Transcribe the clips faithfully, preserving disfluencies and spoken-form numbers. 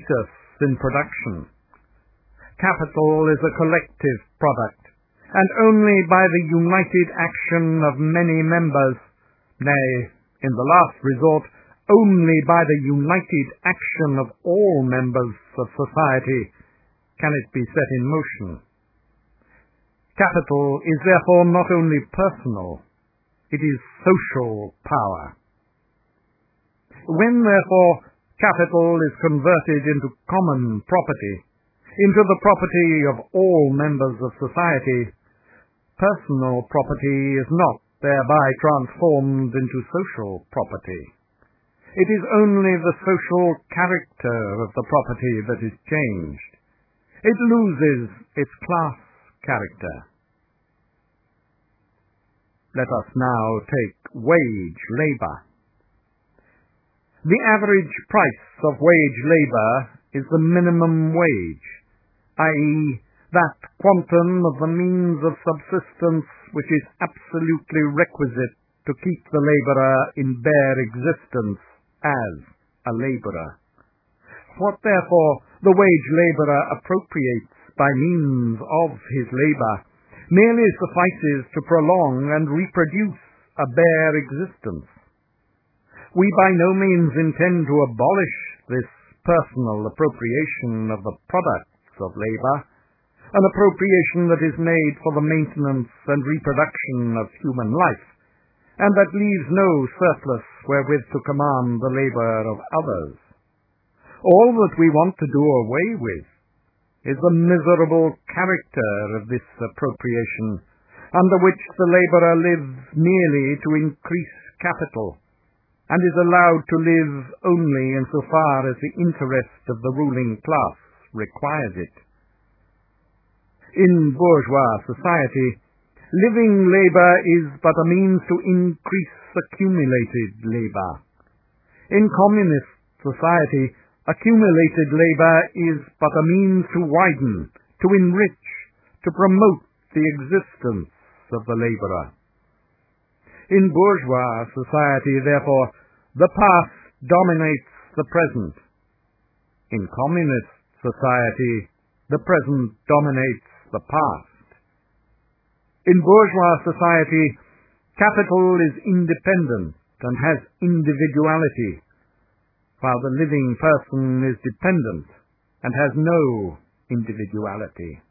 status in production. Capital is a collective product, and only by the united action of many members, nay, in the last resort, only by the united action of all members of society, can it be set in motion. Capital is therefore not only personal, it is social power. When, therefore, capital is converted into common property, into the property of all members of society, personal property is not thereby transformed into social property. It is only the social character of the property that is changed. It loses its class character. Let us now take wage labor. The average price of wage labor is the minimum wage, that is, that quantum of the means of subsistence which is absolutely requisite to keep the laborer in bare existence as a laborer. What, therefore, the wage laborer appropriates by means of his labor merely suffices to prolong and reproduce a bare existence. We by no means intend to abolish this personal appropriation of the products of labor, an appropriation that is made for the maintenance and reproduction of human life, and that leaves no surplus wherewith to command the labor of others. All that we want to do away with is the miserable character of this appropriation, under which the laborer lives merely to increase capital, and is allowed to live only insofar as the interest of the ruling class requires it. In bourgeois society, living labor is but a means to increase accumulated labor. In communist society, accumulated labor is but a means to widen, to enrich, to promote the existence of the laborer. In bourgeois society, therefore, the past dominates the present. In communist society, the present dominates the past. In bourgeois society, capital is independent and has individuality, while the living person is dependent and has no individuality.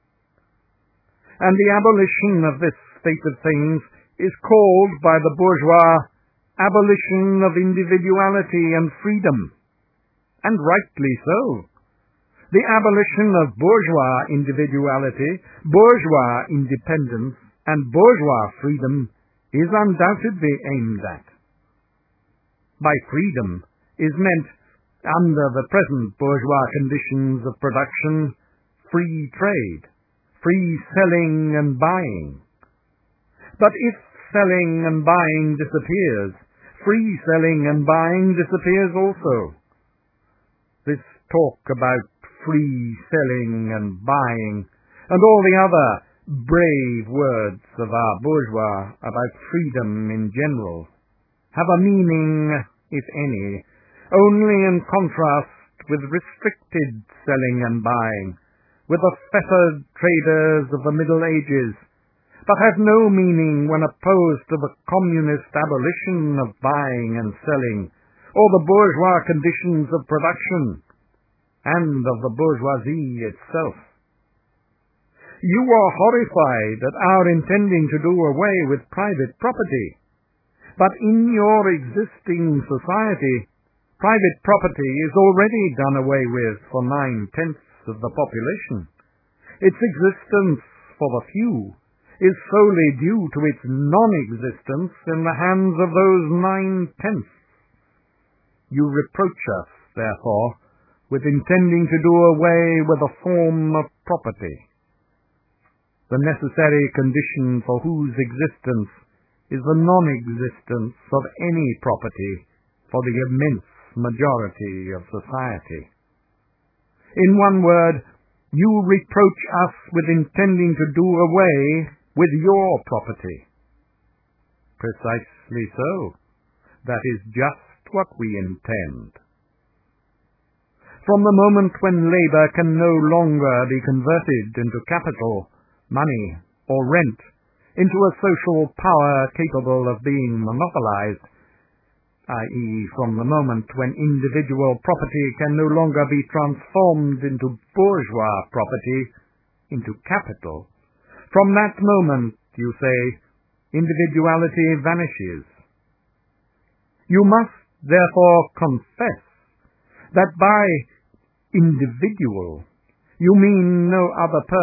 And the abolition of this state of things is called by the bourgeois abolition of individuality and freedom, and rightly so. The abolition of bourgeois individuality, bourgeois independence, and bourgeois freedom is undoubtedly aimed at. By freedom is meant, under the present bourgeois conditions of production, free trade, free selling and buying. But if selling and buying disappears, free selling and buying disappears also. This talk about free selling and buying, and all the other brave words of our bourgeois about freedom in general, have a meaning, if any, only in contrast with restricted selling and buying, with the fettered traders of the Middle Ages, but have no meaning when opposed to the communist abolition of buying and selling, or the bourgeois conditions of production, and of the bourgeoisie itself. You are horrified at our intending to do away with private property, but in your existing society, private property is already done away with for nine-tenths of the population. Its existence for the few is solely due to its non-existence in the hands of those nine-tenths. You reproach us, therefore, with intending to do away with a form of property, the necessary condition for whose existence is the non-existence of any property for the immense majority of society. In one word, you reproach us with intending to do away with your property. Precisely so. That is just what we intend. From the moment when labor can no longer be converted into capital, money, or rent, into a social power capable of being monopolized, that is, from the moment when individual property can no longer be transformed into bourgeois property, into capital, from that moment, you say, individuality vanishes. You must therefore confess that by individual you mean no other person